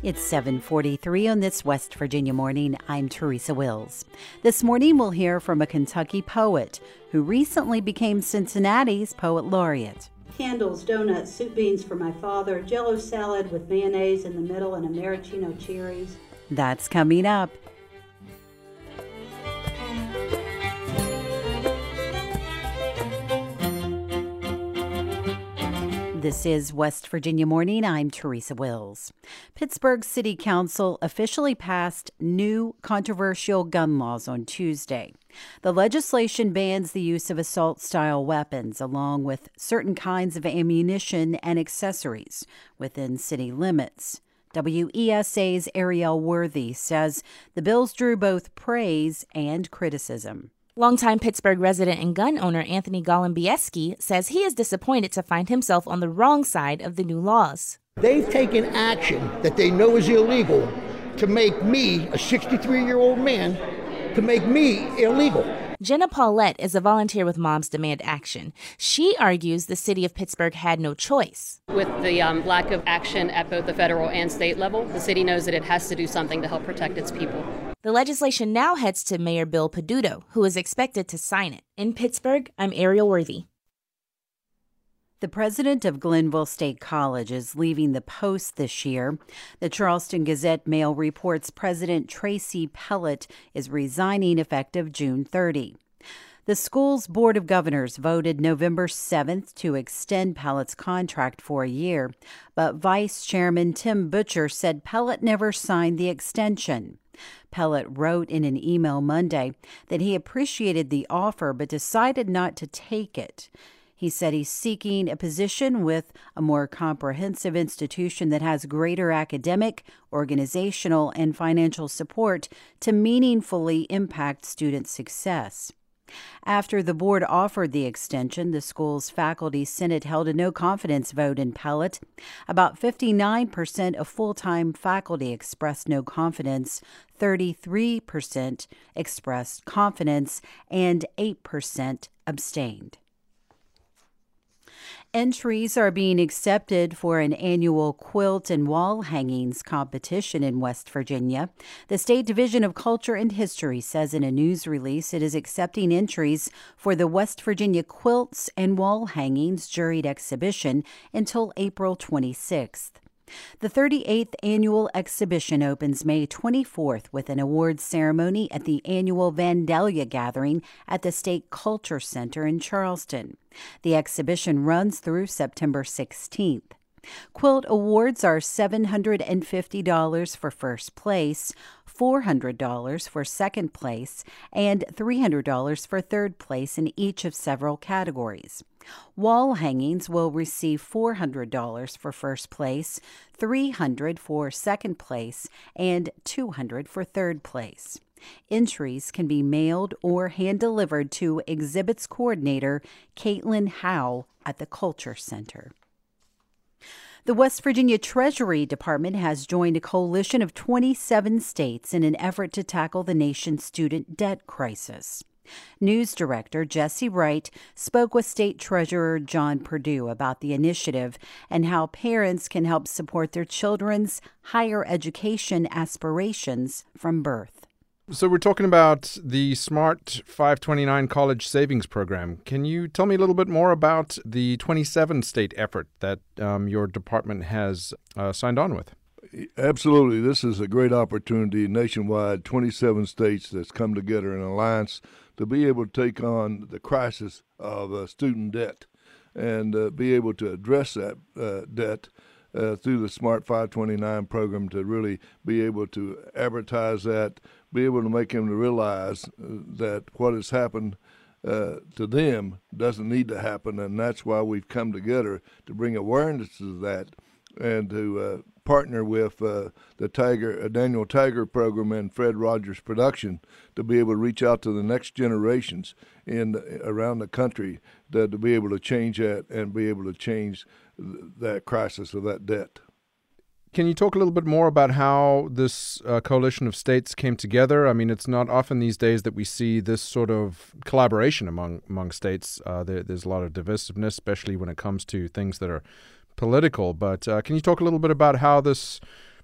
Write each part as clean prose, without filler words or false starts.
It's 7:43 on this West Virginia morning. I'm Teresa Wills. This morning we'll hear from a Kentucky poet who recently became Cincinnati's poet laureate. Candles, donuts, soup beans for my father, Jell-O salad with mayonnaise in the middle and a maraschino cherries. That's coming up. This is West Virginia Morning. I'm Teresa Wills. Pittsburgh City Council officially passed new controversial gun laws on Tuesday. The legislation bans the use of assault-style weapons along with certain kinds of ammunition and accessories within city limits. WESA's Ariel Worthy says the bills drew both praise and criticism. Longtime Pittsburgh resident and gun owner Anthony Golombieski says he is disappointed to find himself on the wrong side of the new laws. They've taken action that they know is illegal to make me, a 63-year-old man, to make me illegal. Jenna Paulette is a volunteer with Moms Demand Action. She argues the city of Pittsburgh had no choice. With the lack of action at both the federal and state level, the city knows that it has to do something to help protect its people. The legislation now heads to Mayor Bill Peduto, who is expected to sign it. In Pittsburgh, I'm Ariel Worthy. The president of Glenville State College is leaving the post this year. The Charleston Gazette-Mail reports President Tracy Pellett is resigning effective June 30. The school's Board of Governors voted November 7th to extend Pellett's contract for a year, but Vice Chairman Tim Butcher said Pellett never signed the extension. Pellett wrote in an email Monday that he appreciated the offer but decided not to take it. He said he's seeking a position with a more comprehensive institution that has greater academic, organizational, and financial support to meaningfully impact student success. After the board offered the extension, the school's faculty senate held a no-confidence vote in Pellett. About 59% of full-time faculty expressed no confidence, 33% expressed confidence, and 8% abstained. Entries are being accepted for an annual quilt and wall hangings competition in West Virginia. The State Division of Culture and History says in a news release it is accepting entries for the West Virginia Quilts and Wall Hangings juried exhibition until April 26th. The 38th annual exhibition opens May 24th with an awards ceremony at the annual Vandalia Gathering at the State Culture Center in Charleston. The exhibition runs through September 16th. Quilt awards are $750 for first place, $400 for second place, and $300 for third place in each of several categories. Wall hangings will receive $400 for first place, $300 for second place, and $200 for third place. Entries can be mailed or hand-delivered to Exhibits Coordinator Caitlin Howe at the Culture Center. The West Virginia Treasury Department has joined a coalition of 27 states in an effort to tackle the nation's student debt crisis. News Director Jesse Wright spoke with State Treasurer John Perdue about the initiative and how parents can help support their children's higher education aspirations from birth. So we're talking about the Smart 529 College Savings Program. Can you tell me a little bit more about the 27-state effort that your department has signed on with? Absolutely. This is a great opportunity nationwide, 27 states that's come together in an alliance to be able to take on the crisis of student debt and be able to address that debt through the Smart 529 program, to really be able to advertise that, be able to make them to realize that what has happened to them doesn't need to happen, and that's why we've come together to bring awareness to that and to partner with the Daniel Tiger program and Fred Rogers Production to be able to reach out to the next generations around the country to be able to change that and be able to change that crisis of that debt. Can you talk a little bit more about how this coalition of states came together? I mean, it's not often these days that we see this sort of collaboration among states. There's a lot of divisiveness, especially when it comes to things that are political. But can you talk a little bit about how this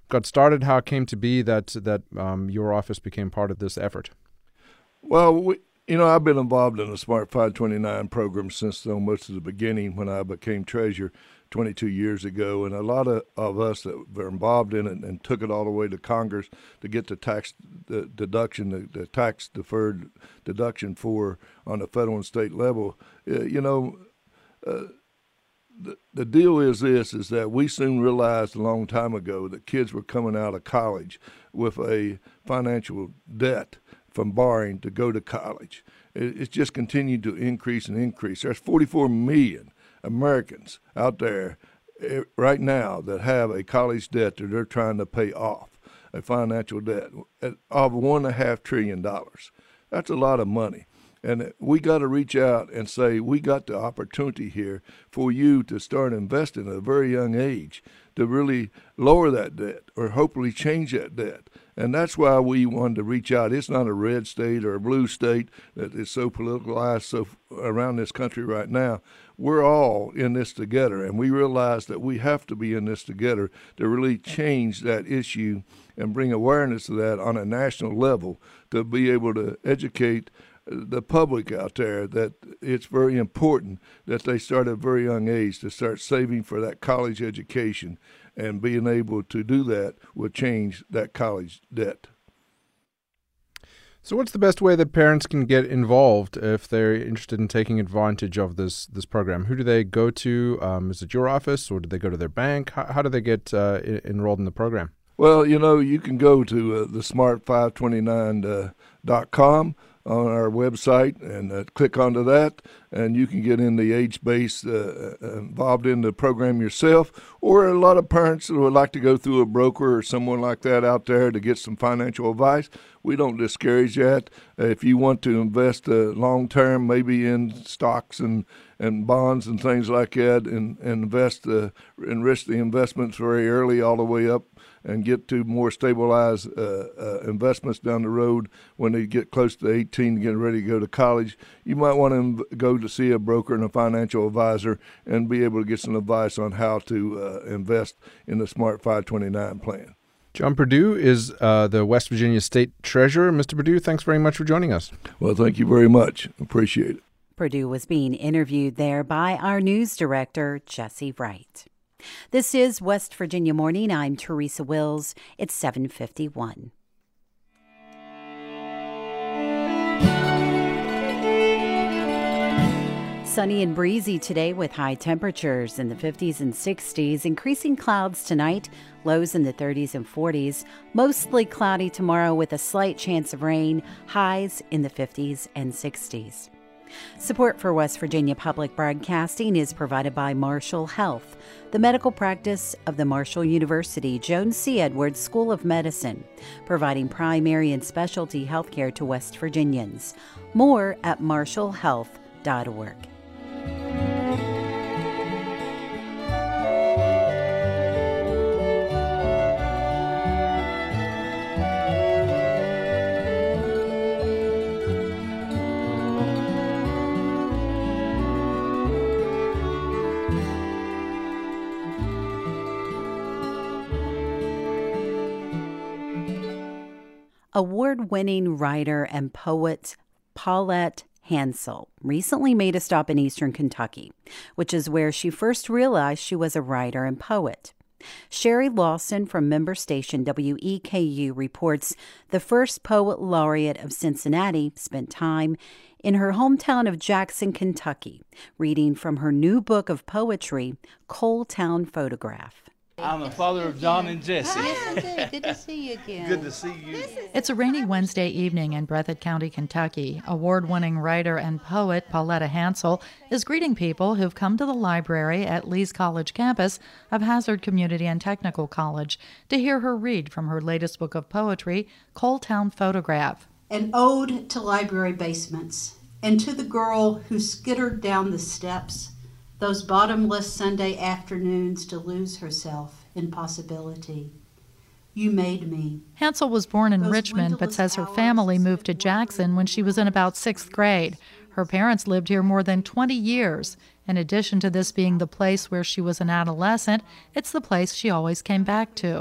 got started, how it came to be that your office became part of this effort. Well, I've been involved in the Smart 529 program since almost the beginning when I became treasurer 22 years ago, and a lot of us that were involved in it and took it all the way to Congress to get the tax deduction, the tax deferred deduction for on the federal and state level. The deal is that we soon realized a long time ago that kids were coming out of college with a financial debt from borrowing to go to college. It's just continued to increase and increase. There's 44 million Americans out there right now that have a college debt that they're trying to pay off, a financial debt of $1.5 trillion. That's a lot of money. And we got to reach out and say, we got the opportunity here for you to start investing at a very young age to really lower that debt or hopefully change that debt. And that's why we wanted to reach out. It's not a red state or a blue state that is so politicalized so around this country right now. We're all in this together, and we realize that we have to be in this together to really change that issue and bring awareness to that on a national level to be able to educate the public out there that it's very important that they start at a very young age to start saving for that college education, and being able to do that will change that college debt. So what's the best way that parents can get involved if they're interested in taking advantage of this program? Who do they go to? Is it your office, or do they go to their bank? How do they get enrolled in the program? Well, you can go to thesmart529.com on our website and click onto that, and you can get in the age base involved in the program yourself. Or a lot of parents would like to go through a broker or someone like that out there to get some financial advice. We don't discourage that. If you want to invest long term, maybe in stocks and bonds and things like that, and invest enrich the investments very early all the way up and get to more stabilized investments down the road when they get close to 18 and getting ready to go to college, you might want to go to see a broker and a financial advisor and be able to get some advice on how to invest in the Smart 529 plan. John Perdue is the West Virginia State Treasurer. Mr. Perdue, thanks very much for joining us. Well, thank you very much. Appreciate it. Perdue was being interviewed there by our news director, Jesse Wright. This is West Virginia Morning. I'm Teresa Wills. It's 7:51. Sunny and breezy today with high temperatures in the 50s and 60s. Increasing clouds tonight, lows in the 30s and 40s. Mostly cloudy tomorrow with a slight chance of rain, highs in the 50s and 60s. Support for West Virginia Public Broadcasting is provided by Marshall Health, the medical practice of the Marshall University Joan C. Edwards School of Medicine, providing primary and specialty health care to West Virginians. More at marshallhealth.org. Award-winning writer and poet Paulette Hansel recently made a stop in eastern Kentucky, which is where she first realized she was a writer and poet. Sherry Lawson from member station WEKU reports the first poet laureate of Cincinnati spent time in her hometown of Jackson, Kentucky, reading from her new book of poetry, Coal Town Photograph. I'm the father of John and Jesse. Hi, good to see you again. Good to see you. It's a rainy Wednesday evening in Breathitt County, Kentucky. Award-winning writer and poet Paulette Hansel is greeting people who've come to the library at Lee's College campus of Hazard Community and Technical College to hear her read from her latest book of poetry, Coal Town Photograph. An ode to library basements, and to the girl who skittered down the steps those bottomless Sunday afternoons to lose herself in possibility. You made me. Hansel was born in Richmond, but says her family moved to Jackson when she was in about 6th grade. Her parents lived here more than 20 years. In addition to this being the place where she was an adolescent, it's the place she always came back to.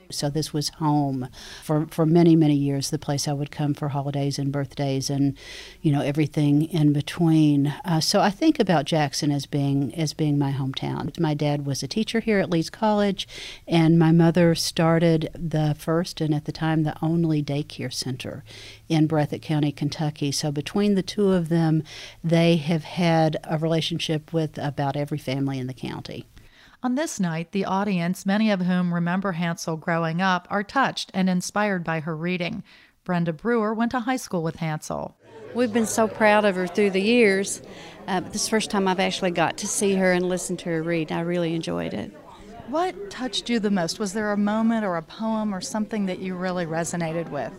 So this was home for many, many years, the place I would come for holidays and birthdays and, everything in between. So I think about Jackson as being my hometown. My dad was a teacher here at Lee's College, and my mother started the first and at the time the only daycare center in Breathitt County, Kentucky. So between the two of them, they have had a relationship with about every family in the county. On this night, the audience, many of whom remember Hansel growing up, are touched and inspired by her reading. Brenda Brewer went to high school with Hansel. We've been so proud of her through the years. This is the first time I've actually got to see her and listen to her read. I really enjoyed it. What touched you the most? Was there a moment or a poem or something that you really resonated with?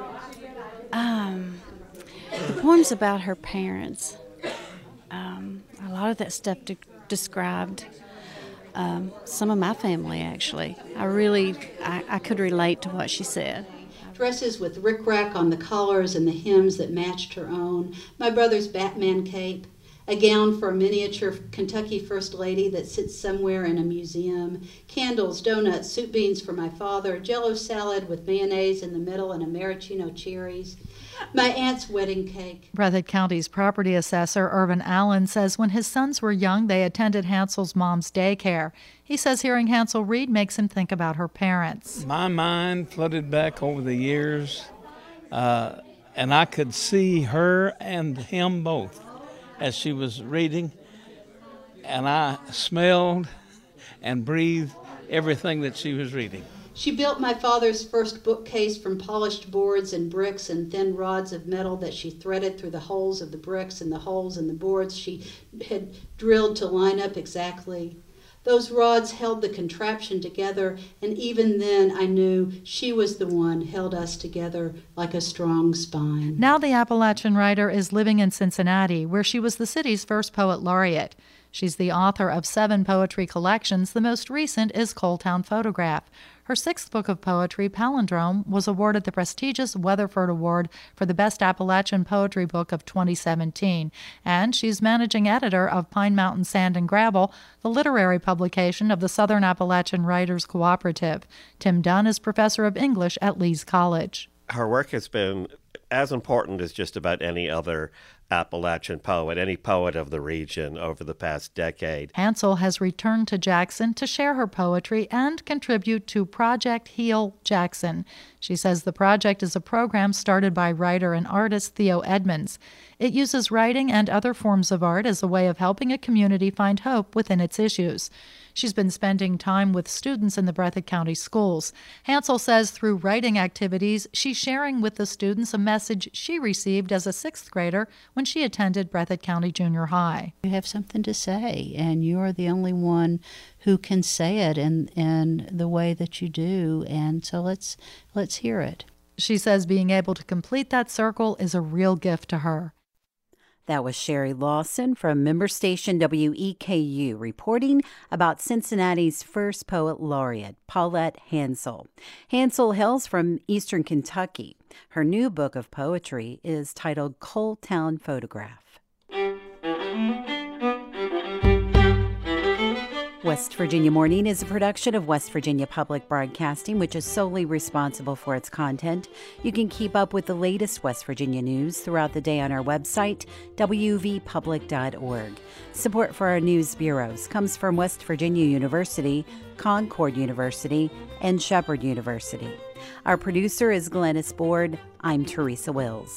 The poem's about her parents. A lot of that stuff described some of my family, actually. I could relate to what she said. Dresses with rickrack on the collars and the hems that matched her own. My brother's Batman cape. A gown for a miniature Kentucky First Lady that sits somewhere in a museum. Candles, donuts, soup beans for my father. Jell-O salad with mayonnaise in the middle and a maraschino cherries. My aunt's wedding cake. Breathitt County's property assessor, Irvin Allen, says when his sons were young, they attended Hansel's mom's daycare. He says hearing Hansel read makes him think about her parents. My mind flooded back over the years, and I could see her and him both as she was reading, and I smelled and breathed everything that she was reading. She built my father's first bookcase from polished boards and bricks and thin rods of metal that she threaded through the holes of the bricks and the holes in the boards she had drilled to line up exactly. Those rods held the contraption together, and even then I knew she was the one held us together like a strong spine. Now the Appalachian writer is living in Cincinnati, where she was the city's first poet laureate. She's the author of 7 poetry collections. The most recent is Coal Town Photograph. Her 6th book of poetry, Palindrome, was awarded the prestigious Weatherford Award for the Best Appalachian Poetry Book of 2017. And she's managing editor of Pine Mountain Sand and Gravel, the literary publication of the Southern Appalachian Writers Cooperative. Tim Dunn is professor of English at Lee's College. Her work has been as important as just about any other Appalachian poet, any poet of the region over the past decade. Hansel has returned to Jackson to share her poetry and contribute to Project Heal Jackson. She says the project is a program started by writer and artist Theo Edmonds. It uses writing and other forms of art as a way of helping a community find hope within its issues. She's been spending time with students in the Breathitt County schools. Hansel says through writing activities, she's sharing with the students a message she received as a 6th grader when she attended Breathitt County Junior High. You have something to say, and you're the only one who can say it in the way that you do, and so let's hear it. She says being able to complete that circle is a real gift to her. That was Sherry Lawson from member station WEKU reporting about Cincinnati's first poet laureate, Paulette Hansel. Hansel hails from eastern Kentucky. Her new book of poetry is titled Coal Town Photograph. West Virginia Morning is a production of West Virginia Public Broadcasting, which is solely responsible for its content. You can keep up with the latest West Virginia news throughout the day on our website, wvpublic.org. Support for our news bureaus comes from West Virginia University, Concord University, and Shepherd University. Our producer is Glennis Board. I'm Teresa Wills.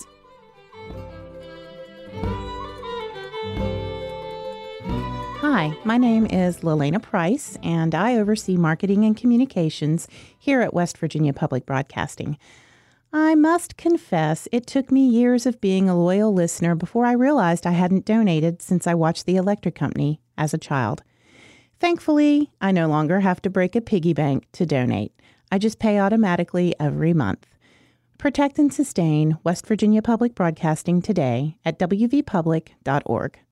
Hi, my name is Lelena Price, and I oversee marketing and communications here at West Virginia Public Broadcasting. I must confess, it took me years of being a loyal listener before I realized I hadn't donated since I watched the electric company as a child. Thankfully, I no longer have to break a piggy bank to donate. I just pay automatically every month. Protect and sustain West Virginia Public Broadcasting today at wvpublic.org.